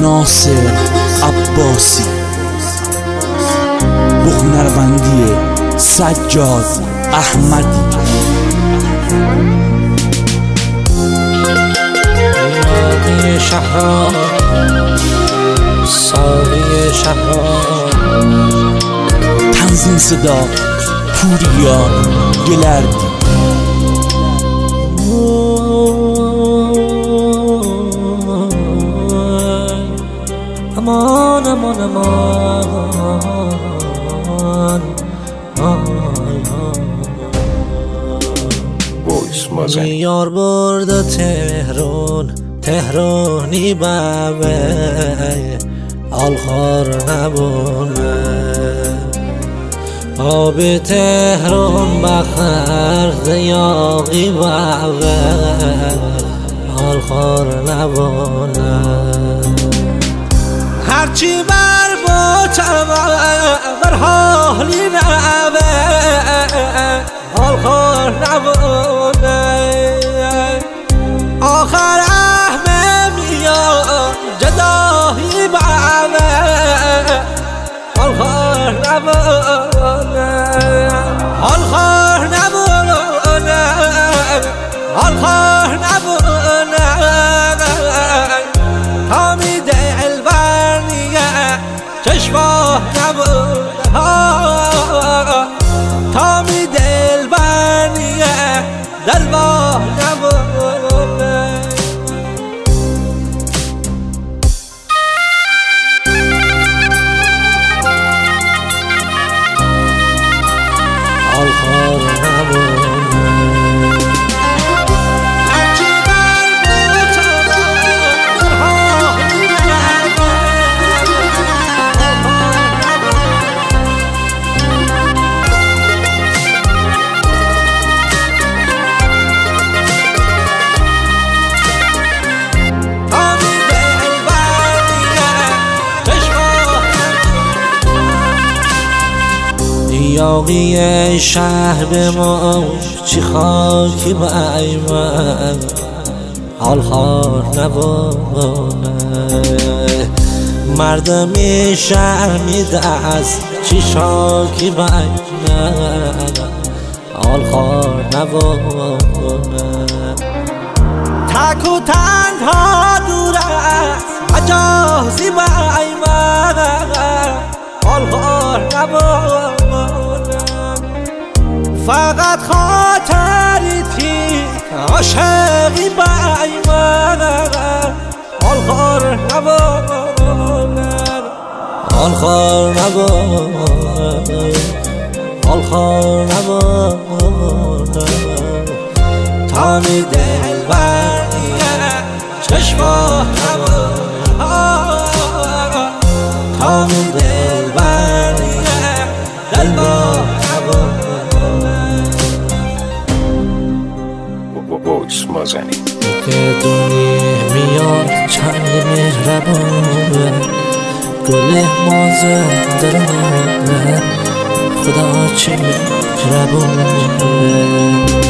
ناصر عباسی، بغنروندی سجاد احمدی. ساقی شهران، ساقی شهران. تنظیم صدا پوریا گلردی. امان امان امان. یار برده تهران، تهرانی بابه آلخار نبونه. آب تهران بخر زیاقی بابه آلخار نبونه. هرچی بر باتم بر حالی نبه آلخار نبونه. آخر احمه میاد جدایی بابه آلخار نبونه. آلخار نبونه، آلخار نبونه. تا میده الورنیه چشماه نبونه. تا میده الورنیه دلواه نبونه. آلخار نبونه. یاقی شهر به ما چی خاکی بای من آلخار نبونه. مردمی شهر میده از چی شاکی بای من آلخار نبونه. تک و تنها دور است مجازی بای من آلخار نبونه. فقط خاطری تی عاشقی بای من آلخار نبونه. آلخار نبونه، آلخار نبونه. تا میده الورنیه چشماه نبونه. تا میده الورنیه دلواه نبونه. که دنیا میاد چند مهربونه. گل مازه درونه خدا چه مهربونه.